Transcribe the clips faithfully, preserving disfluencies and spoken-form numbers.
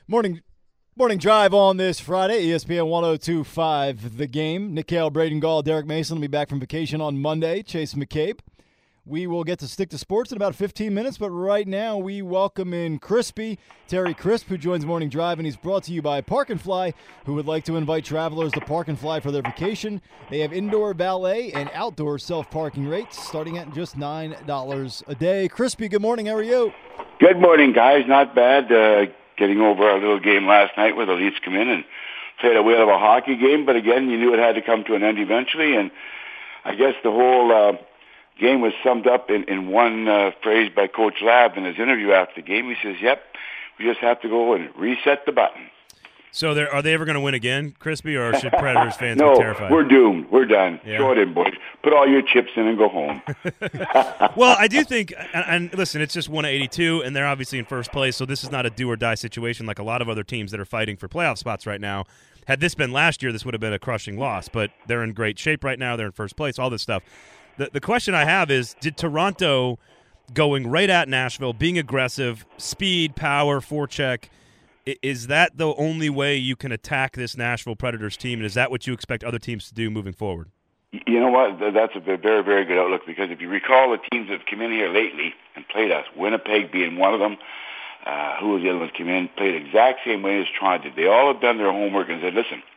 Morning morning drive on this Friday, E S P N one oh two point five The Game. Nick Kale, Braden Gall, Derek Mason will be back from vacation on Monday. Chase McCabe. We will get to stick to sports in about fifteen minutes, but right now we welcome in Crispy, Terry Crisp, who joins Morning Drive, and he's brought to you by Park and Fly, who would like to invite travelers to Park and Fly for their vacation. They have indoor valet and outdoor self-parking rates starting at just nine dollars a day. Crispy, good morning. How are you? Good morning, guys. Not bad. Uh, getting over our little game last night where the Leafs come in and played a whale of a hockey game, but again, you knew it had to come to an end eventually, and I guess the whole uh, game was summed up in, in one uh, phrase by Coach Lab in his interview after the game. He says, yep, we just have to go and reset the button. So are they ever going to win again, Crispy, or should Predators fans no, be terrified? We're doomed. We're done. Yeah. Throw it in, boys. Put all your chips in and go home. Well, I do think, and, and listen, it's just one eighty-two, and they're obviously in first place, so this is not a do-or-die situation like a lot of other teams that are fighting for playoff spots right now. Had this been last year, this would have been a crushing loss, but they're in great shape right now. They're in first place, all this stuff. The, the question I have is, did Toronto going right at Nashville, being aggressive, speed, power, forecheck, is that the only way you can attack this Nashville Predators team, and is that what you expect other teams to do moving forward? You know what? That's a very, very good outlook, because if you recall the teams that have come in here lately and played us, Winnipeg being one of them, uh, who was the other ones came in, played the exact same way as Toronto did. They all have done their homework and said, listen,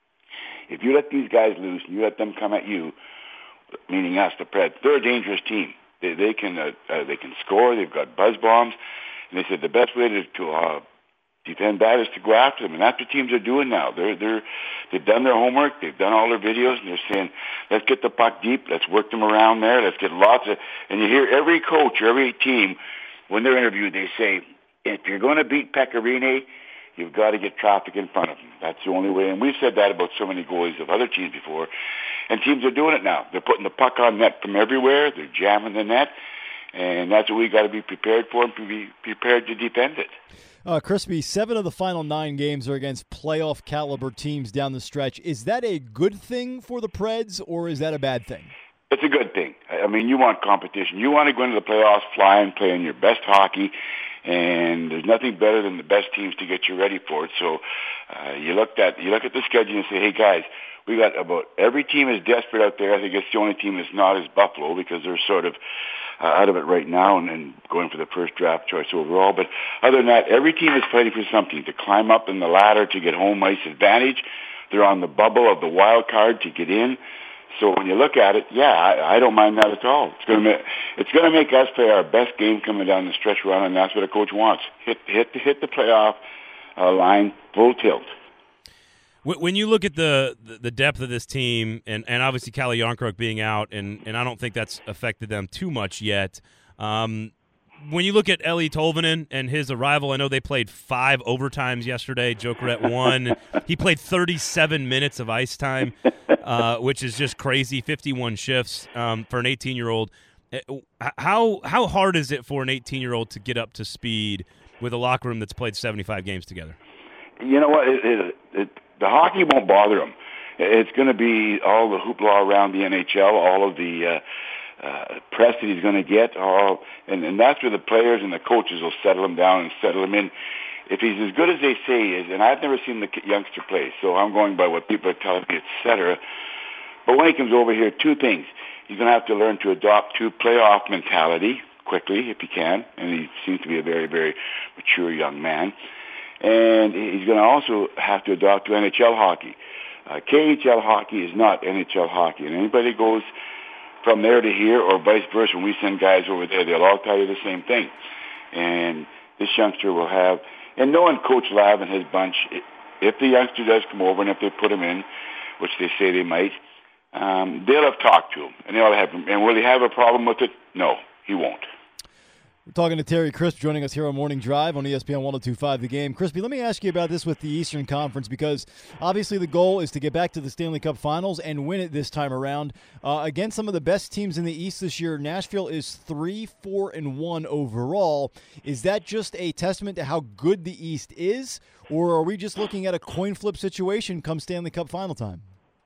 if you let these guys loose and you let them come at you, meaning us, the Preds, they're a dangerous team. They, they can uh, uh, they can score. They've got buzz bombs. And they said the best way to, to uh, defend that is to go after them, and that's what teams are doing now. They're they're they've done their homework, they've done all their videos, and they're saying, let's get the puck deep, let's work them around there, let's get lots of. And you hear every coach, every team, when they're interviewed, they say, if you're going to beat Pecorine, you've got to get traffic in front of them. That's the only way. And we've said that about so many goalies of other teams before, and teams are doing it now. They're putting the puck on net from everywhere. They're jamming the net, and that's what we got to be prepared for and be prepared to defend it. Uh, Crispy, seven of the final nine games are against playoff caliber teams down the stretch. Is that a good thing for the Preds, or is that a bad thing? It's a good thing. I mean, you want competition. You want to go into the playoffs flying, playing your best hockey, and there's nothing better than the best teams to get you ready for it. So uh, you look at you look at the schedule and say, hey guys, we got about every team is desperate out there. I think it's the only team that's not is Buffalo, because they're sort of uh, out of it right now and, and going for the first draft choice overall. But other than that, every team is fighting for something, to climb up in the ladder to get home ice advantage. They're on the bubble of the wild card to get in. So when you look at it, yeah, I, I don't mind that at all. It's going to make it's going to make us play our best game coming down the stretch run, and that's what a coach wants. Hit hit hit the playoff uh, line full tilt. When you look at the the depth of this team, and, and obviously Calle Jarnkrok being out, and, and I don't think that's affected them too much yet. Um, when you look at Eeli Tolvanen and his arrival, I know they played five overtimes yesterday. Jokerit won. He played thirty-seven minutes of ice time, uh, which is just crazy, fifty-one shifts um, for an eighteen-year-old. How, how hard is it for an eighteen-year-old to get up to speed with a locker room that's played seventy-five games together? You know what? It, it, it, the hockey won't bother him. It's going to be all the hoopla around the N H L, all of the uh, uh, press that he's going to get, all, and, and that's where the players and the coaches will settle him down and settle him in. If he's as good as they say he is, and I've never seen the youngster play, so I'm going by what people are telling me, et cetera. But when he comes over here, two things. He's going to have to learn to adopt to playoff mentality quickly, if he can, and he seems to be a very, very mature young man. And he's going to also have to adopt to N H L hockey. Uh, K H L hockey is not N H L hockey. And anybody goes from there to here or vice versa, when we send guys over there, they'll all tell you the same thing. And this youngster will have, and knowing Coach Lab and his bunch, if the youngster does come over and if they put him in, which they say they might, um, they'll have talked to him. And they'll have him. And will he have a problem with it? No, he won't. We're talking to Terry Crisp, joining us here on Morning Drive on E S P N one oh two point five The Game. Crispy, let me ask you about this with the Eastern Conference, because obviously the goal is to get back to the Stanley Cup Finals and win it this time around. Uh, against some of the best teams in the East this year, Nashville is three, four, and one overall. Is that just a testament to how good the East is, or are we just looking at a coin flip situation come Stanley Cup Final time?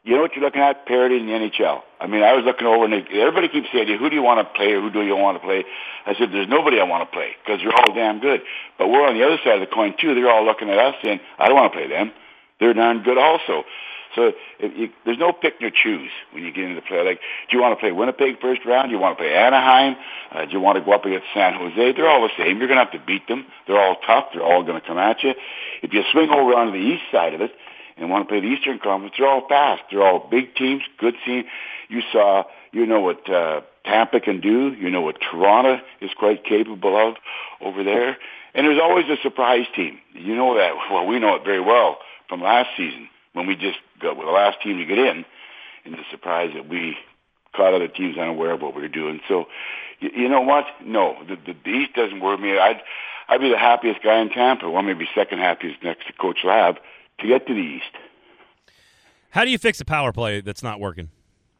you know what you're looking at? Parity in the N H L. I mean, I was looking over, and they, everybody keeps saying, who do you want to play or who do you want to play? I said, there's nobody I want to play because they're all damn good. But we're on the other side of the coin, too. They're all looking at us saying, I don't want to play them. They're darn good also. So if you, there's no pick nor choose when you get into the play. Like, do you want to play Winnipeg first round? Do you want to play Anaheim? Uh, do you want to go up against San Jose? They're all the same. You're going to have to beat them. They're all tough. They're all going to come at you. If you swing over onto the east side of it, and want to play the Eastern Conference, they're all fast. They're all big teams, good teams. You saw, you know what uh, Tampa can do. You know what Toronto is quite capable of over there. And there's always a surprise team. You know that. Well, we know it very well from last season when we just got with the last team to get in, and the surprise that we caught other teams unaware of what we were doing. So, you, you know what? No, the, the, the East doesn't worry me. I'd, I'd be the happiest guy in Tampa. Well, maybe second happiest next to Coach Lab, to get to the East. How do you fix a power play that's not working?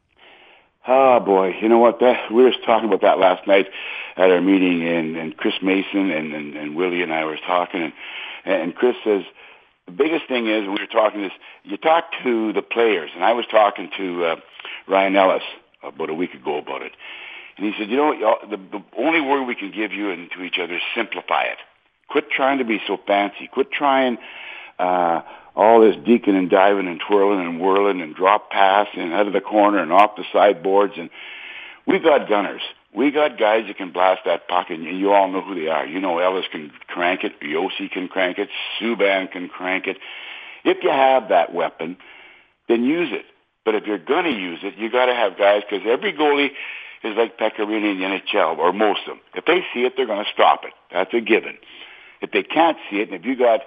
Oh, boy. You know what? That, we were talking about that last night at our meeting, and, and Chris Mason and, and, and Willie and I were talking, and, and Chris says, the biggest thing is, we were talking this, you talk to the players, and I was talking to uh, Ryan Ellis about a week ago about it, and he said, you know, the, the only word we can give you and to each other is simplify it. Quit trying to be so fancy. Quit trying uh, all this deacon and diving and twirling and whirling and drop pass and out of the corner and off the sideboards. And we've got gunners. We got guys that can blast that puck, and you all know who they are. You know Ellis can crank it, Yossi can crank it, Subban can crank it. If you have that weapon, then use it. But if you're going to use it, you got to have guys, because every goalie is like Pecorino in the N H L, or most of them. If they see it, they're going to stop it. That's a given. If they can't see it, and if you got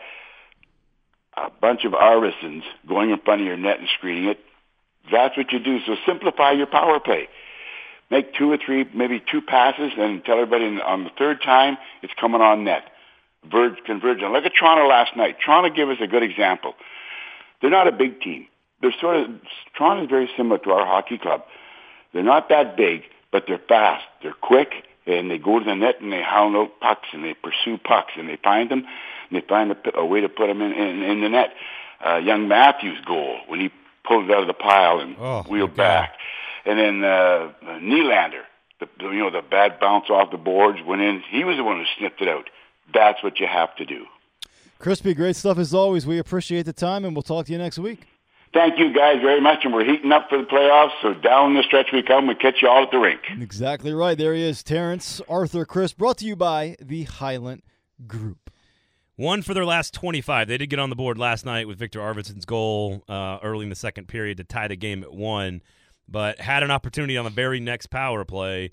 a bunch of artisans going in front of your net and screening it, that's what you do. So simplify your power play. Make two or three, maybe two passes, and tell everybody on the third time it's coming on net. Verge, converge. And look at Toronto last night. Toronto gave us a good example. They're not a big team. They're sort of, Toronto is very similar to our hockey club. They're not that big, but they're fast. They're quick, and they go to the net and they hound out pucks and they pursue pucks and they find them and they find a, a way to put them in, in, in the net. Uh, young Matthews' goal when he pulled it out of the pile and oh, wheeled back. And then uh, Nylander, the, you know, the bad bounce off the boards went in. He was the one who sniffed it out. That's what you have to do. Crispy, great stuff as always. We appreciate the time, and we'll talk to you next week. Thank you guys very much, and we're heating up for the playoffs, so down the stretch we come. We catch you all at the rink. Exactly right. There he is, Terrence Arthur Crisp, brought to you by the Highland Group. One for their last twenty-five. They did get on the board last night with Victor Arvidsson's goal uh, early in the second period to tie the game at one, but had an opportunity on the very next power play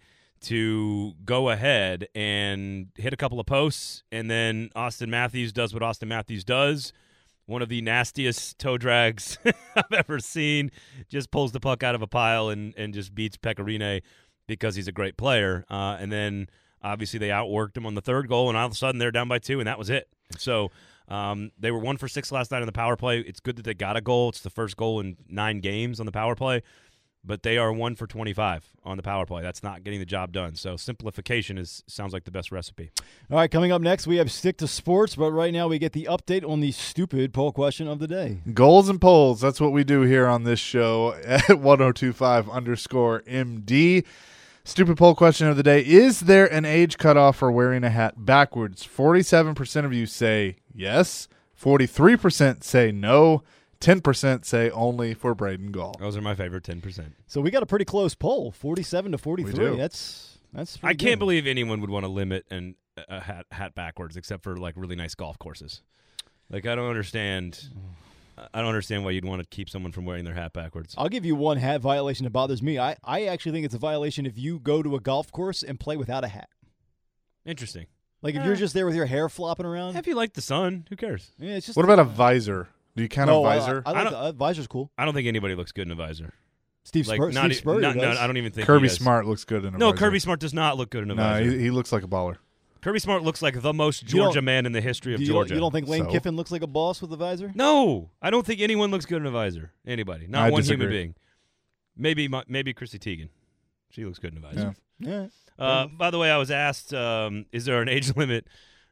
to go ahead and hit a couple of posts, and then Austin Matthews does what Austin Matthews does. One of the nastiest toe drags I've ever seen. Just pulls the puck out of a pile and, and just beats Pecorino because he's a great player. Uh, and then, obviously, they outworked him on the third goal, and all of a sudden they're down by two, and that was it. So um, they were one for six last night on the power play. It's good that they got a goal. It's the first goal in nine games on the power play. But they are one for twenty-five on the power play. That's not getting the job done. So simplification is sounds like the best recipe. All right, coming up next, we have Stick to Sports. But right now we get the update on the stupid poll question of the day. Goals and polls. That's what we do here on this show at one oh two five underscore M D. Stupid poll question of the day. Is there an age cutoff for wearing a hat backwards? forty-seven percent of you say yes. forty-three percent say no. ten percent say only for Braden Gall. Those are my favorite ten percent. So we got a pretty close poll, forty-seven to forty-three. That's that's. I can't good. believe anyone would want to limit an, a hat hat backwards, except for like really nice golf courses. Like I don't understand. I don't understand why you'd want to keep someone from wearing their hat backwards. I'll give you one hat violation that bothers me. I, I actually think it's a violation if you go to a golf course and play without a hat. Interesting. Like if uh, you're just there with your hair flopping around. If you like the sun, who cares? Yeah, it's just. What about a visor? Do you count no, a visor? I, I, I like the, uh, visor's cool. I don't think anybody looks good in a visor. Steve, like, Spur- not, Steve Spurrier not, does. No, I don't even think Kirby he Smart looks good in a no, visor. No, Kirby Smart does not look good in a no, visor. No, he, he looks like a baller. Kirby Smart looks like the most Georgia man in the history of you Georgia. You don't think Lane so? Kiffin looks like a boss with a visor? No, I don't think anyone looks good in a visor. Anybody, not I one disagree. human being. Maybe maybe Chrissy Teigen. She looks good in a visor. Yeah. yeah. Uh, by the way, I was asked, um, is there an age limit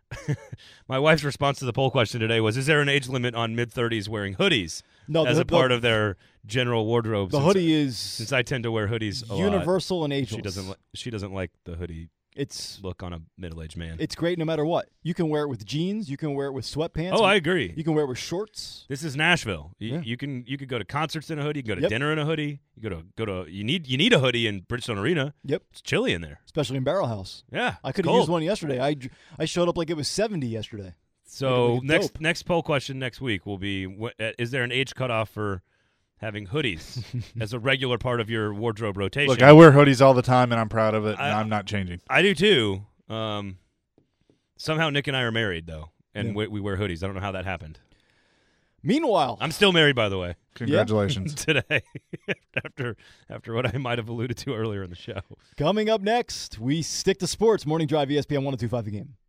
my wife's response to the poll question today was, is there an age limit on mid-thirties wearing hoodies No, as the, a part the, of their general wardrobe? the since, hoodie is Since I tend to wear hoodies a lot. universal and ageless. She doesn't, li- she doesn't like the hoodie It's look on a middle-aged man. it's great no matter what. You can wear it with jeans. You can wear it with sweatpants. Oh, I agree. You can wear it with shorts. This is Nashville. You, Yeah. you can you could go to concerts in a hoodie. You can go to Yep. dinner in a hoodie. You go to go to you need you need a hoodie in Bridgestone Arena. Yep. It's chilly in there. Especially in Barrel House. Yeah, I could have cold. used one yesterday. I, I showed up like it was seventy yesterday. So Like, next dope. next poll question next week will be: wh- uh, is there an age cutoff for having hoodies as a regular part of your wardrobe rotation? Look, I wear hoodies all the time, and I'm proud of it, and I- I'm not changing. I do too. Um, somehow Nick and I are married though, and Yeah. we, we wear hoodies. I don't know how that happened. Meanwhile, I'm still married, by the way. Congratulations. Today, after after what I might have alluded to earlier in the show. coming up next, we stick to sports. Morning Drive, E S P N one oh two point five The Game.